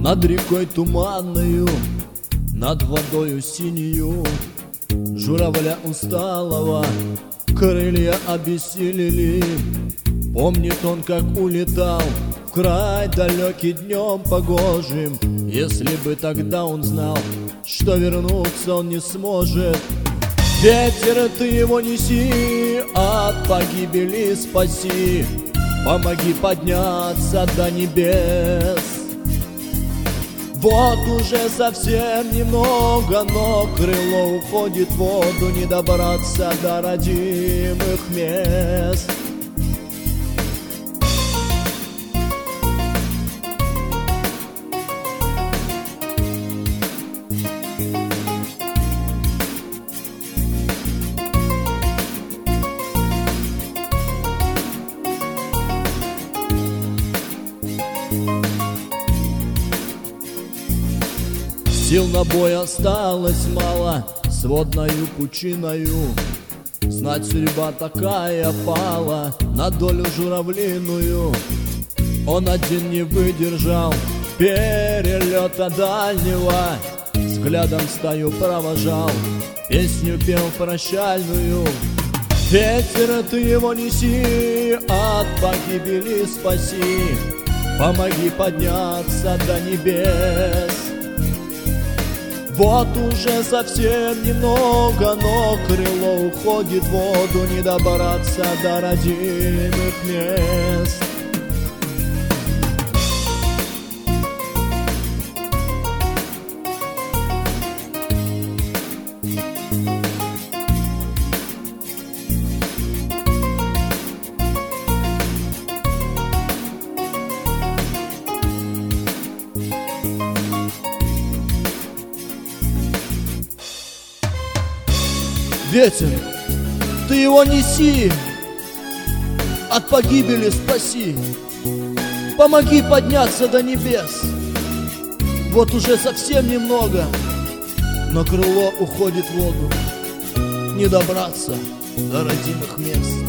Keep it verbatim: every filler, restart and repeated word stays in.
Над рекой туманною, над водою синею, журавля усталого крылья обессилели. Помнит он, как улетал в край далекий днем погожим. Если бы тогда он знал, что вернуться он не сможет. Ветер, ты его неси, от погибели спаси, помоги подняться до небес. Вот уже совсем немного, но крыло уходит в воду, не добраться до родимых мест. Сил на бой осталось мало, с водною пучиною. Знать, судьба такая пала на долю журавлиную. Он один не выдержал перелета дальнего, взглядом стаю провожал, песню пел прощальную. Ветер, ты его неси, от погибели спаси, помоги подняться до небес. Вот уже совсем немного, но крыло уходит в воду, не добраться до родимых мест. Ветер, ты его неси, от погибели спаси, помоги подняться до небес. Вот уже совсем немного, но крыло уходит в воду, не добраться до родимых мест.